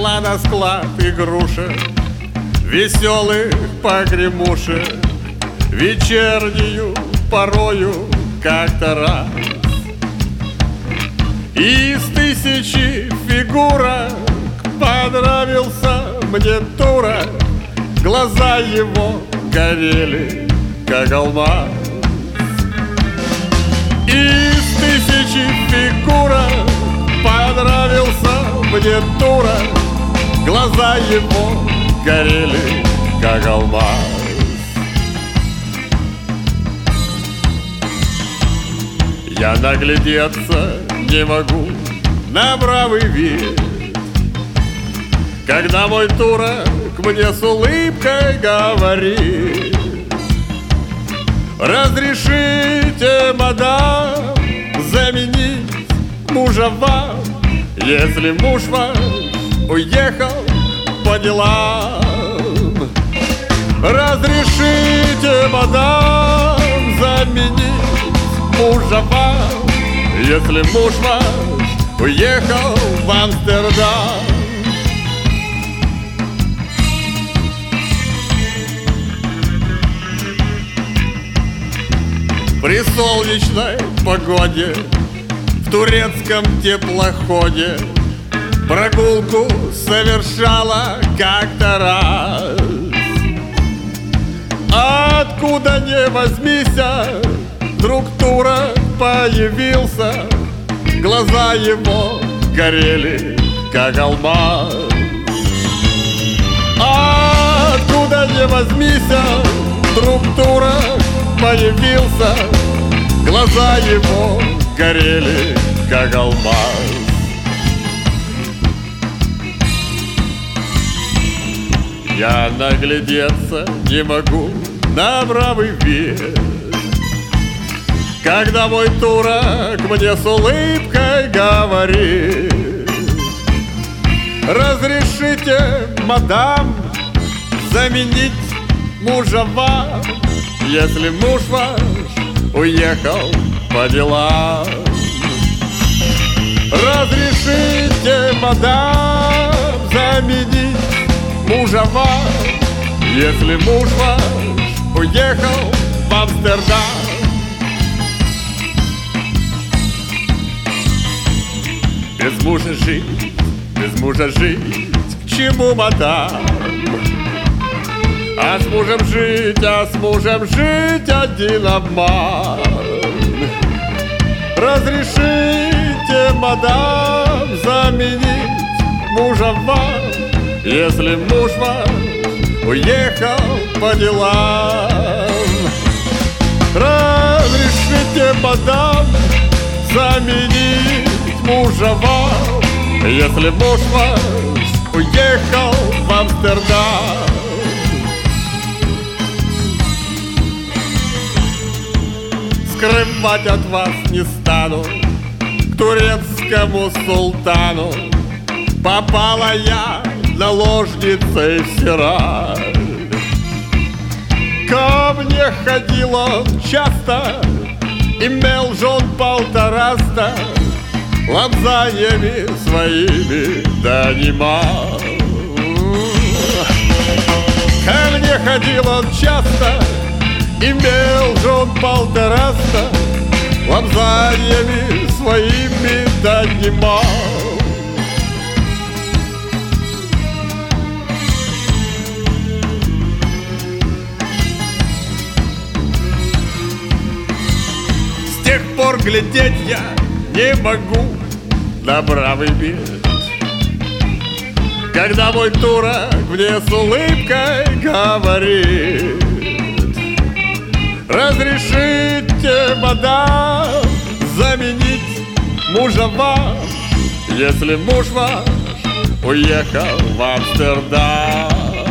Зашла на склад игрушек, веселых погремушек, вечернюю порою как-то раз. Из тысячи фигурок понравился мне турок, глаза его горели, как алмаз. Из тысячи фигурок понравился мне турок, глаза его горели, как алмаз. Я наглядеться не могу на бравый вид, когда мой турок мне с улыбкой говорит: разрешите, мадам, заменить мужа вам, если муж ваш уехал по делам. Разрешите, мадам, заменить мужа вам, если муж ваш уехал в Амстердам. При солнечной погоде в турецком теплоходе прогулку совершала как-то раз. Откуда ни возьмися, вдруг турок появился, глаза его горели, как алмаз. Откуда ни возьмися, вдруг турок появился, глаза его горели, как алмаз. Я наглядеться не могу на бравый вид, когда мой турок мне с улыбкой говорит: разрешите, мадам, заменить мужа вам, если муж ваш уехал по делам. Разрешите, мадам, заменить мужа вам, если муж ваш уехал в Амстердам. Без мужа жить, к чему, мадам? А с мужем жить один обман. Разрешите, мадам, заменить мужа вам, если муж ваш уехал по делам. Разрешите, мадам, заменить мужа вам, если муж ваш уехал в Амстердам. Скрывать от вас не стану, к турецкому султану попала я наложницей в Сираль. Ко мне ходил он часто, имел жен 150, лапзаниями своими донимал. Ко мне ходил он часто, имел жен 150, лапзаниями своими донимал. С тех пор глядеть я не могу на бравый вид, когда мой турок мне с улыбкой говорит: разрешите, мадам, заменить мужа вам, если муж ваш уехал в Амстердам.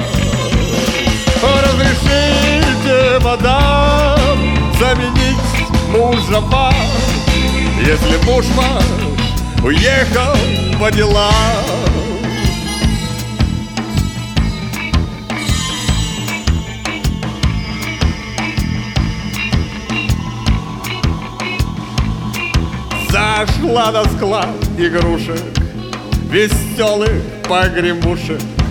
Разрешите, мадам, заменить мужа вам, если муж ваш уехал по делам. Зашла на склад игрушек веселых погремушек.